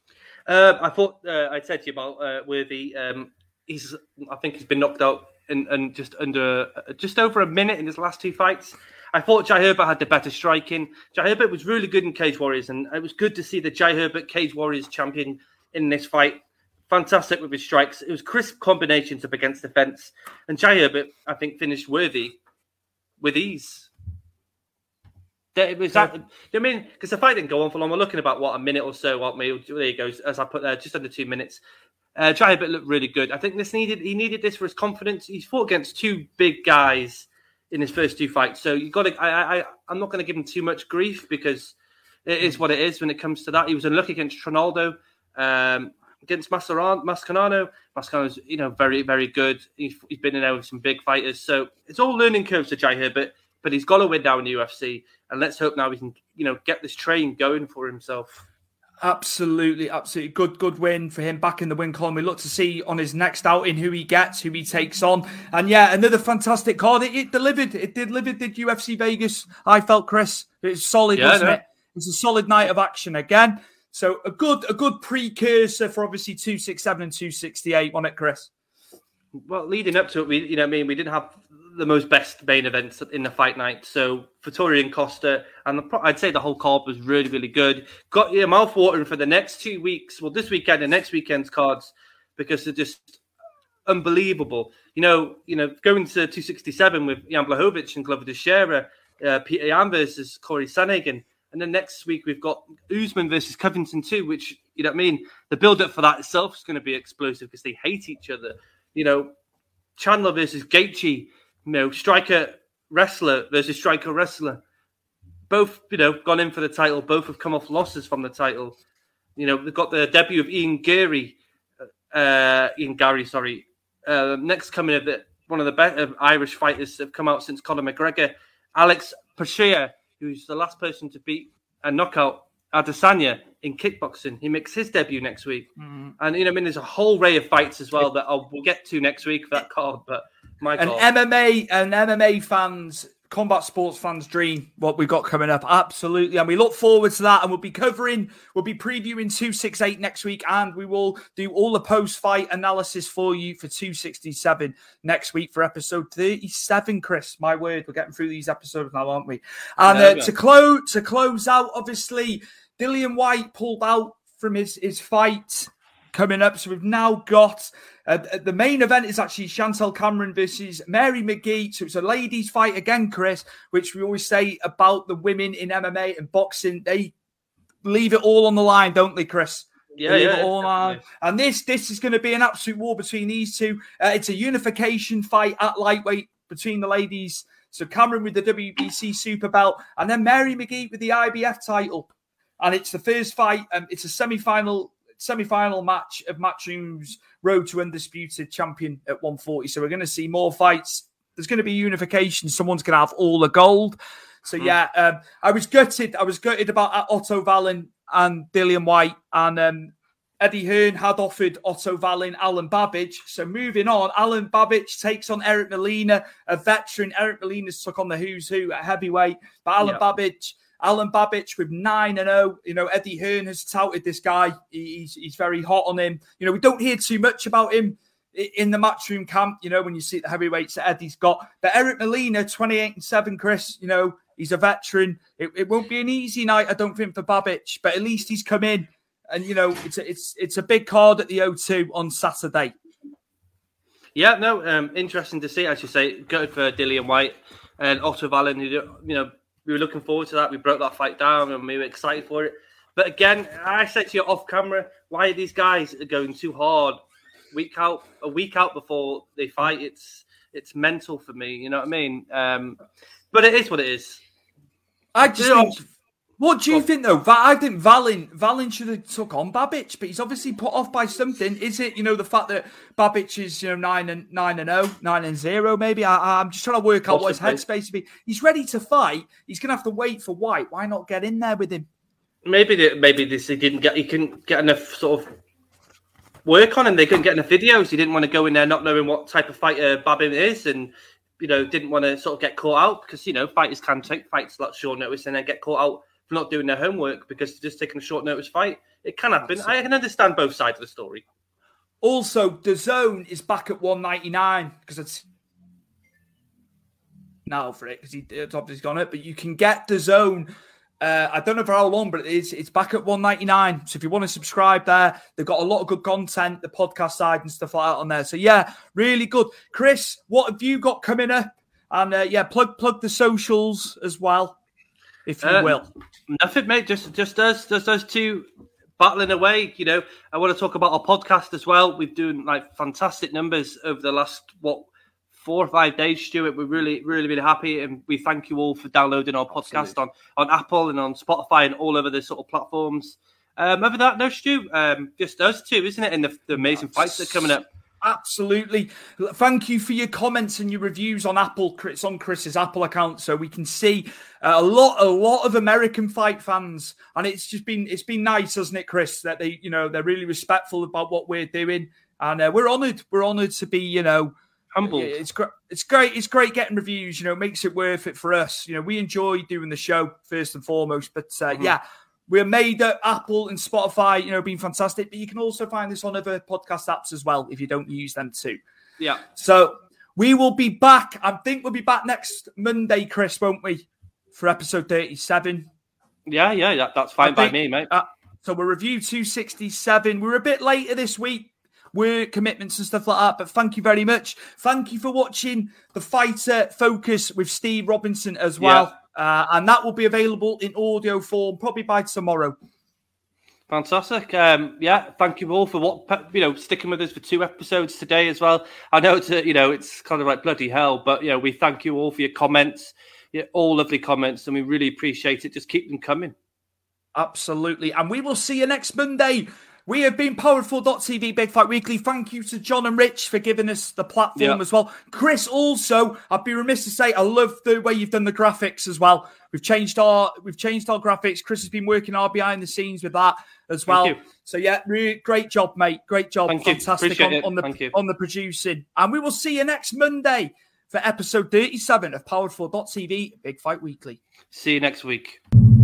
Uh, I thought uh, I said to you about uh, Worthy. Um, he's, I think he's been knocked out in, in just under, uh, just over a minute in his last two fights. I thought Jai Herbert had the better striking. Jai Herbert was really good in Cage Warriors, and it was good to see the Jai Herbert Cage Warriors champion in this fight. Fantastic with his strikes. It was crisp combinations up against the fence. And Jai Herbert, I think, finished Worthy with ease. It was that, I mean, because the fight didn't go on for long. We're looking about, what, a minute or so. What, there you go, as I put there, just under two minutes. Uh, Jai Herbert looked really good. I think this needed he needed this for his confidence. He's fought against two big guys in his first two fights. So you got to, I, I, I'm not going to give him too much grief because it is what it is when it comes to that. He was unlucky against Trinaldo. Um, Against Mascherano, Mascherano, Mascherano's, you know, very, very good. He's, he's been in there with some big fighters. So it's all learning curves to Jai Herbert, but he's got to win now in the U F C. And let's hope now he can, you know, get this train going for himself. Absolutely, absolutely. Good, good win for him back in the win column. We look to see on his next outing who he gets, who he takes on. And yeah, another fantastic card. It, it delivered. It delivered, did U F C Vegas. I felt, Chris. It was solid, yeah, wasn't no. it? It was a solid night of action again. So a good a good precursor for obviously two sixty-seven and two sixty-eight, wasn't it, Chris? Well, leading up to it, we you know, I mean, we didn't have the most best main events in the fight night. So Vettori and Costa, and the, I'd say the whole card was really, really good. Got your mouth watering for the next two weeks. Well, this weekend and next weekend's cards, because they're just unbelievable. You know, you know, going to two sixty-seven with Jan Blachowicz and Glover Teixeira, uh, Peter Yan versus Corey Sandhagen. And then next week we've got Usman versus Covington too, which, you know what I mean? The build-up for that itself is going to be explosive because they hate each other. You know, Chandler versus Gaethje, you know, striker wrestler versus striker wrestler. Both, you know, gone in for the title. Both have come off losses from the title. You know, they've got the debut of Ian Gary, uh, Ian Gary, sorry. Uh, next coming of the, one of the better Irish fighters that have come out since Conor McGregor, Alex Pereira, who's the last person to beat and knock out Adesanya in kickboxing. He makes his debut next week. Mm-hmm. And, you know, I mean, there's a whole array of fights as well that I'll, we'll get to next week for that card. But my An God. M M A, an M M A fans, combat sports fans' dream, what we've got coming up. Absolutely. And we look forward to that. And we'll be covering, we'll be previewing two sixty-eight next week. And we will do all the post-fight analysis for you for two sixty-seven next week for episode thirty-seven, Chris. My word, we're getting through these episodes now, aren't we? And uh, to, close, to close out, obviously, Dillian Whyte pulled out from his, his fight coming up. So we've now got uh, the main event is actually Chantel Cameron versus Mary McGee. So it's a ladies' fight again, Chris, which we always say about the women in M M A and boxing. They leave it all on the line, don't they, Chris? Yeah, they leave yeah. It all on. And this, this is going to be an absolute war between these two. Uh, it's a unification fight at lightweight between the ladies. So Cameron with the W B C super belt and then Mary McGee with the I B F title. And it's the first fight. Um, it's a semi-final semi-final match of Matchroom's road to undisputed champion at one forty. So we're going to see more fights. There's going to be unification. Someone's going to have all the gold. So yeah, um, I was gutted. I was gutted about Otto Wallin and Dillian Whyte. And um, Eddie Hearn had offered Otto Wallin Alan Babbage. So moving on, Alan Babbage takes on Eric Molina, a veteran. Eric Molina's took on the who's who at heavyweight. But Alan yeah. Babbage... Alan Babbage with nine and oh. You know, Eddie Hearn has touted this guy. He's he's very hot on him. You know, we don't hear too much about him in the Matchroom camp, you know, when you see the heavyweights that Eddie's got. But Eric Molina, twenty-eight and seven, Chris, you know, he's a veteran. It, it won't be an easy night, I don't think, for Babbage, but at least he's come in. And, you know, it's a, it's, it's a big card at the O two on Saturday. Yeah, no, um, interesting to see, as you say. Good for Dillian Whyte and Otto Wallin, you know, we were looking forward to that. We broke that fight down and we were excited for it. But again, I said to you off camera, why are these guys going too hard week out, a week out before they fight? It's it's mental for me, you know what I mean? Um, but it is what it is. I just think, what do you think, though? I think Wallin, Wallin should have took on Babbage, but he's obviously put off by something. Is it, you know, the fact that Babbage is, you know, nine and nine and oh, nine and zero, maybe? I, I'm just trying to work out Possibly. what his headspace to be. He's ready to fight. He's going to have to wait for Whyte. Why not get in there with him? Maybe they, maybe this he didn't get. He couldn't get enough sort of work on him. They couldn't get enough videos. He didn't want to go in there not knowing what type of fighter Babin is, and you know, didn't want to sort of get caught out because you know fighters can take fights a lot short notice and then get caught out for not doing their homework because they're just taking a short notice fight. It can happen. I can understand both sides of the story. Also, D A Z N is back at one ninety-nine because it's now for it because he it's obviously gone up, but you can get D A Z N. Uh, I don't know for how long, but it's it's back at one ninety-nine. So if you want to subscribe there, they've got a lot of good content, the podcast side and stuff like that on there. So yeah, really good. Chris, what have you got coming up? And uh, yeah, plug plug the socials as well, if you uh, will. Nothing, mate. Just just us, just us two battling away. You know, I want to talk about our podcast as well. We've done like fantastic numbers over the last what. Four or five days, Stuart. We're really, really, really happy, and we thank you all for downloading our podcast on, on Apple and on Spotify and all over the sort of platforms. Um, other than that, no, Stu, um, just us two, isn't it? And the, the amazing fights that are coming up. Absolutely. Thank you for your comments and your reviews on Apple. It's on Chris's Apple account, so we can see a lot, a lot of American fight fans, and it's just been, it's been nice, hasn't it, Chris? That they, you know, they're really respectful about what we're doing, and uh, we're honoured. We're honoured to be, you know. Humbled. It's great. It's great. It's great getting reviews. You know, it makes it worth it for us. You know, we enjoy doing the show first and foremost. But uh, mm-hmm. yeah, we're made at Apple and Spotify. You know, being fantastic. But you can also find this on other podcast apps as well if you don't use them too. Yeah. So we will be back. I think we'll be back next Monday, Chris, won't we? For episode thirty-seven. Yeah, yeah, yeah. That's fine by me, mate. Uh, so we'll review two sixty-seven. We're a bit later this week. work commitments and stuff like that. But thank you very much. Thank you for watching the Fighter Focus with Steve Robinson as well. Yeah. Uh, and that will be available in audio form probably by tomorrow. Fantastic. Um, yeah, thank you all for what you know sticking with us for two episodes today as well. I know it's you know it's kind of like bloody hell, but you know we thank you all for your comments, yeah, all lovely comments, and we really appreciate it. Just keep them coming. Absolutely, and we will see you next Monday. We have been Powered four dot T V Big Fight Weekly. Thank you to John and Rich for giving us the platform yeah. as well. Chris, also, I'd be remiss to say I love the way you've done the graphics as well. We've changed our we've changed our graphics. Chris has been working our behind the scenes with that as well. Thank you. So yeah, really great job, mate. Great job. Thank Fantastic on, on the Thank you. on the producing. And we will see you next Monday for episode thirty-seven of Powered four dot T V Big Fight Weekly. See you next week.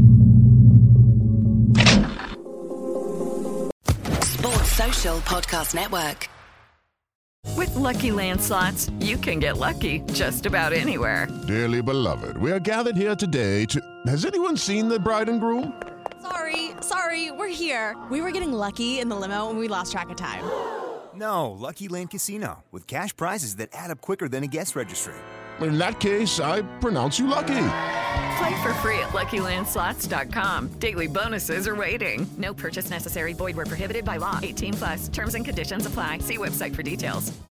Sports Social Podcast Network. With Lucky Land Slots, you can get lucky just about anywhere. Dearly beloved, we are gathered here today to... Has anyone seen the bride and groom? Sorry, sorry, we're here. We were getting lucky in the limo and we lost track of time. No, Lucky Land Casino, with cash prizes that add up quicker than a guest registry. In that case, I pronounce you lucky. Play for free at Lucky Land Slots dot com. Daily bonuses are waiting. No purchase necessary. Void where prohibited by law. eighteen plus. Terms and conditions apply. See website for details.